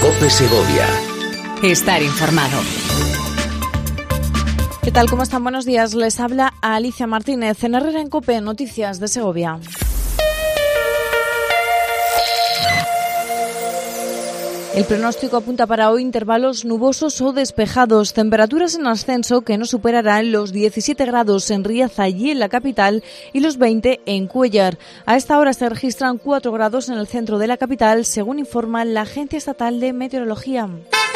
COPE Segovia. Estar informado. ¿Qué tal? ¿Cómo están? Buenos días. Les habla Alicia Martínez en Herrera en COPE, Noticias de Segovia. El pronóstico apunta para hoy intervalos nubosos o despejados, temperaturas en ascenso que no superarán los 17 grados en Riaza y en la capital y los 20 en Cuéllar. A esta hora se registran 4 grados en el centro de la capital, según informa la Agencia Estatal de Meteorología.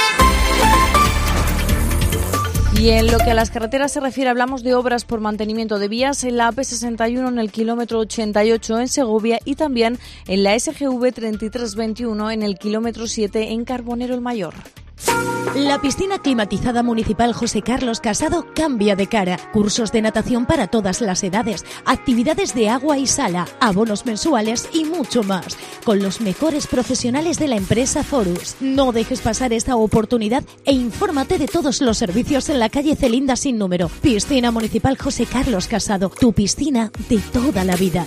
Y en lo que a las carreteras se refiere, hablamos de obras por mantenimiento de vías en la AP61 en el kilómetro 88 en Segovia y también en la SGV 3321 en el kilómetro 7 en Carbonero el Mayor. La piscina climatizada municipal José Carlos Casado cambia de cara. Cursos de natación para todas las edades, actividades de agua y sala, abonos mensuales y mucho más. Con los mejores profesionales de la empresa Forus. No dejes pasar esta oportunidad e infórmate de todos los servicios en la calle Celinda sin número. Piscina municipal José Carlos Casado, tu piscina de toda la vida.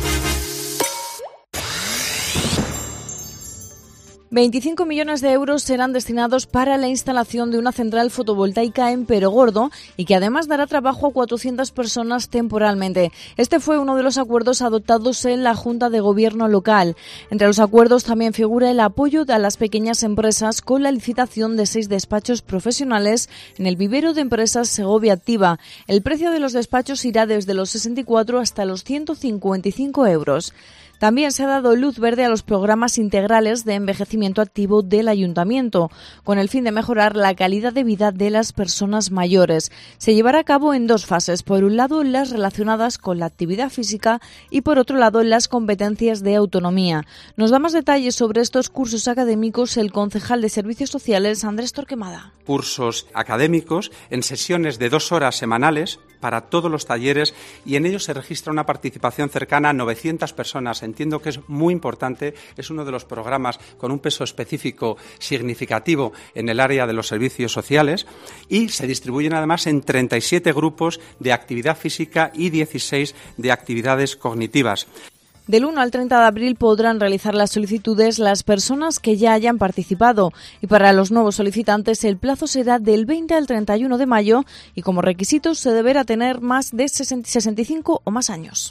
25 millones de euros serán destinados para la instalación de una central fotovoltaica en Perogordo y que además dará trabajo a 400 personas temporalmente. Este fue uno de los acuerdos adoptados en la Junta de Gobierno local. Entre los acuerdos también figura el apoyo a las pequeñas empresas con la licitación de 6 despachos profesionales en el vivero de empresas Segovia Activa. El precio de los despachos irá desde los 64 hasta los 155 euros. También se ha dado luz verde a los programas integrales de envejecimiento activo del Ayuntamiento, con el fin de mejorar la calidad de vida de las personas mayores. Se llevará a cabo en 2 fases. Por un lado, las relacionadas con la actividad física y, por otro lado, las competencias de autonomía. Nos da más detalles sobre estos cursos académicos el concejal de Servicios Sociales, Andrés Torquemada. Cursos académicos en sesiones de 2 horas semanales para todos los talleres y en ellos se registra una participación cercana a 900 personas. Entiendo que es muy importante, es uno de los programas con un peso específico significativo en el área de los servicios sociales y se distribuyen además en 37 grupos de actividad física y 16 de actividades cognitivas. Del 1 al 30 de abril podrán realizar las solicitudes las personas que ya hayan participado y para los nuevos solicitantes el plazo será del 20 al 31 de mayo y como requisitos se deberá tener más de 65 o más años.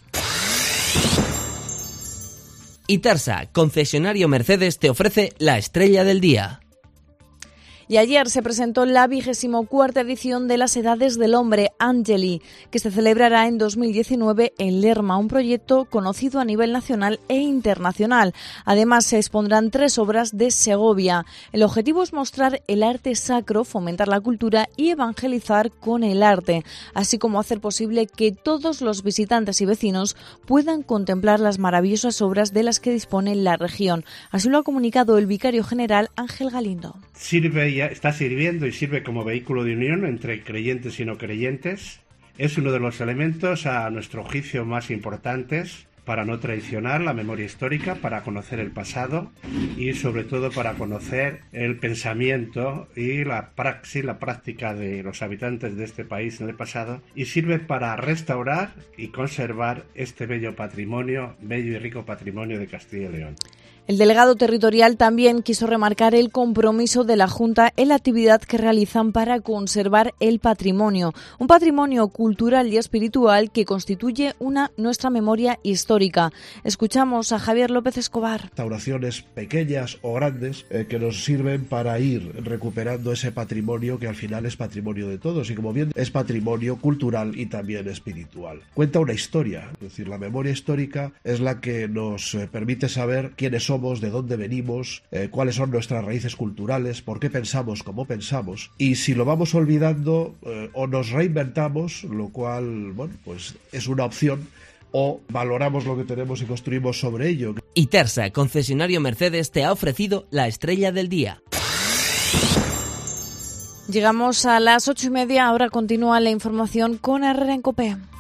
Itarsa, concesionario Mercedes, te ofrece la estrella del día. Y ayer se presentó la 24ª edición de las Edades del Hombre, Angeli, que se celebrará en 2019 en Lerma, un proyecto conocido a nivel nacional e internacional. Además, se expondrán 3 obras de Segovia. El objetivo es mostrar el arte sacro, fomentar la cultura y evangelizar con el arte, así como hacer posible que todos los visitantes y vecinos puedan contemplar las maravillosas obras de las que dispone la región. Así lo ha comunicado el vicario general Ángel Galindo. Está sirviendo y sirve como vehículo de unión entre creyentes y no creyentes. Es uno de los elementos, a nuestro juicio, más importantes para no traicionar la memoria histórica, para conocer el pasado y sobre todo para conocer el pensamiento y la praxis, la práctica de los habitantes de este país en el pasado, y sirve para restaurar y conservar este bello y rico patrimonio de Castilla y León. El delegado territorial también quiso remarcar el compromiso de la Junta en la actividad que realizan para conservar el patrimonio, un patrimonio cultural y espiritual que constituye nuestra memoria histórica. Escuchamos a Javier López Escobar. Restauraciones pequeñas o grandes que nos sirven para ir recuperando ese patrimonio que al final es patrimonio de todos y, como bien, es patrimonio cultural y también espiritual. Cuenta una historia, es decir, la memoria histórica es la que nos permite saber quiénes somos, de dónde venimos, cuáles son nuestras raíces culturales, por qué pensamos como pensamos, y si lo vamos olvidando o nos reinventamos, lo cual, bueno, pues es una opción, o valoramos lo que tenemos y construimos sobre ello. Itarsa, concesionario Mercedes, te ha ofrecido la estrella del día. Llegamos a las 8:30, ahora continúa la información con Herrera en COPE.